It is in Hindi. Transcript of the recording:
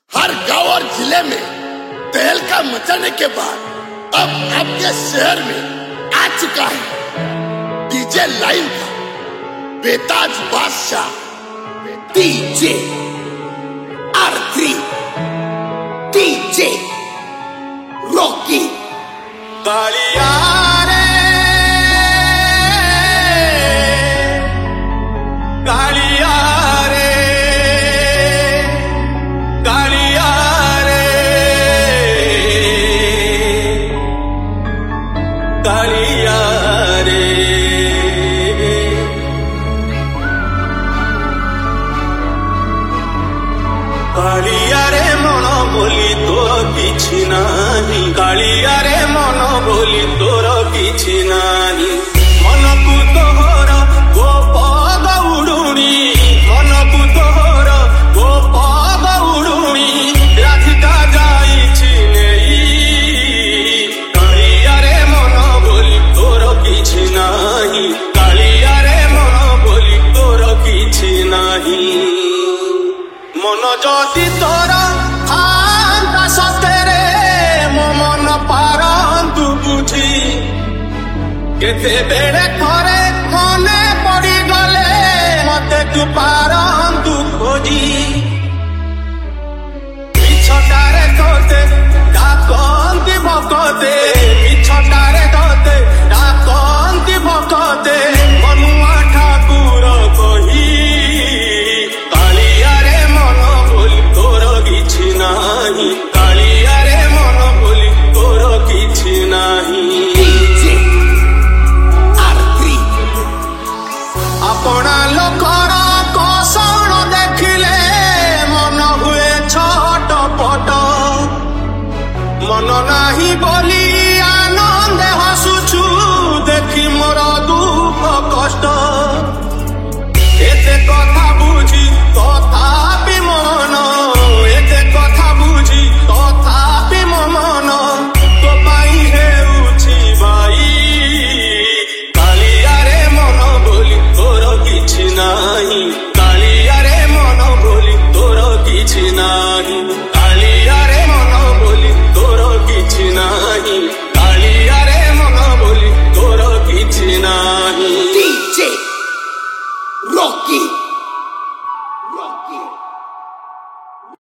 हर गांव और जिले में तहलका मचाने के बाद अब आपके शहर में आ चुका है डीजे लाइन का बेताज बादशाह DJ R3 DJ Rocky. Kaliya रे कालिया रे कालिया रे कालिया रे कालिया रे मन बोली तोर किछि नाही कालिया रे मन बोली तोर किछि नाही मनकु तोहर गोपद उडुणी मनकु तोहर गोपद उडुणी राधिका जाइछि नेई कालिया रे मन बोली तोर किछि नाही कालिया रे मन बोली तोर किछि नाही मन जदि तोर आंता सतेरे मो मन पारंतु बुझी केते बेड़े थरे मने पड़ी गले मते तू पारंतु खोजी मिछटारे तोते डाकंती भकते मिछटारे तोते डाकंती भकते मनुआ ठाकुर कही कालिया रे मन बोली तोर किछि नाही।